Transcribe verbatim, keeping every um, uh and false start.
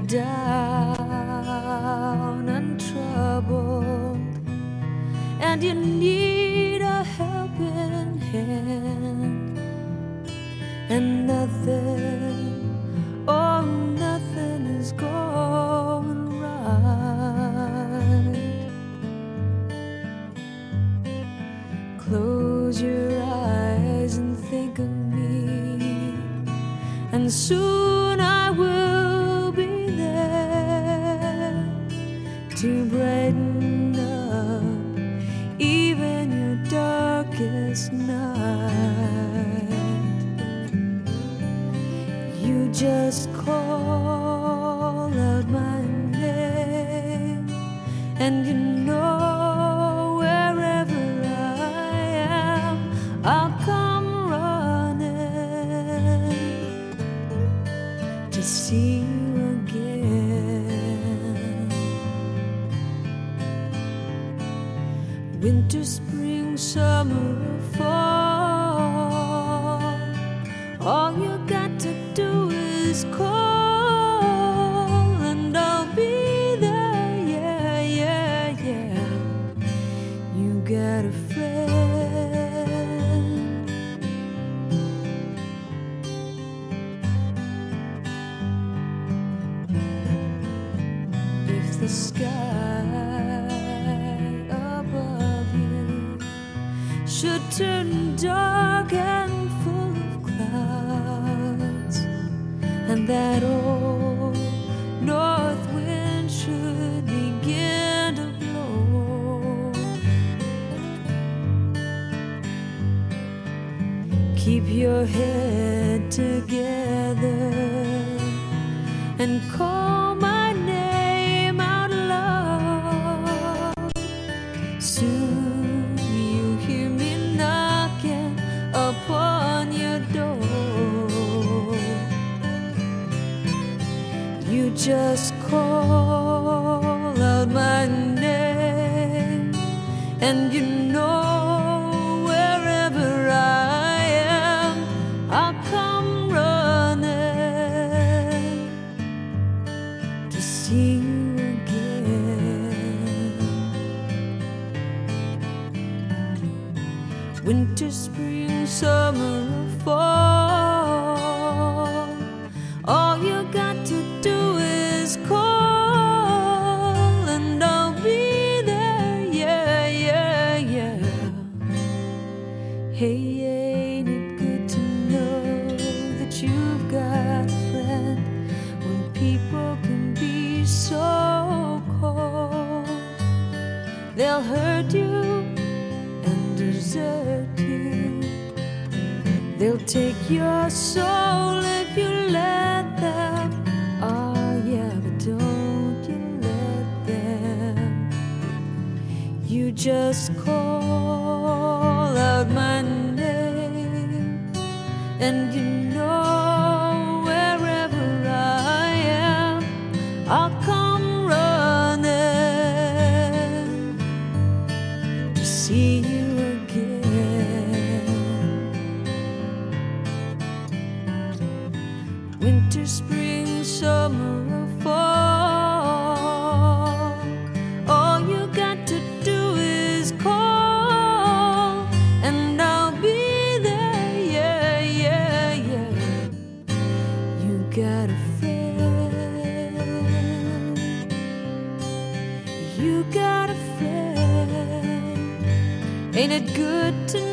down and troubled, and you need a helping hand, and nothing, oh nothing is going right. Close your eyes and think of me, and soon I will be there to brighten up even your darkest night. You just call out my name, and you know wherever I am, I'll come running to see you again. Winter, spring, summer, or fall, all you got to do is call, and I'll be there, yeah, yeah, yeah. You got a friend. If the sky above you should turn dark and full of clouds, and that old north wind should begin to blow, keep your head together and call my name out loud. Soon you'll hear me knocking upon your door. You just call out my name, and you know wherever I am, I'll come running to see you again. Winter, spring, summer, or fall, all you got to do is call, and I'll be there, yeah, yeah, yeah. Hey, ain't it good to know that you've got a friend when people can be so cold? They'll hurt you and desert you. They'll take your soul if you let them. Oh yeah, but don't you let them. You just call out my name, and you know wherever I am, I'll come running to see you again. Winter, spring, summer, or fall, all you got to do is call, and I'll be there, yeah, yeah, yeah. You got a friend. You got a friend. Ain't it good to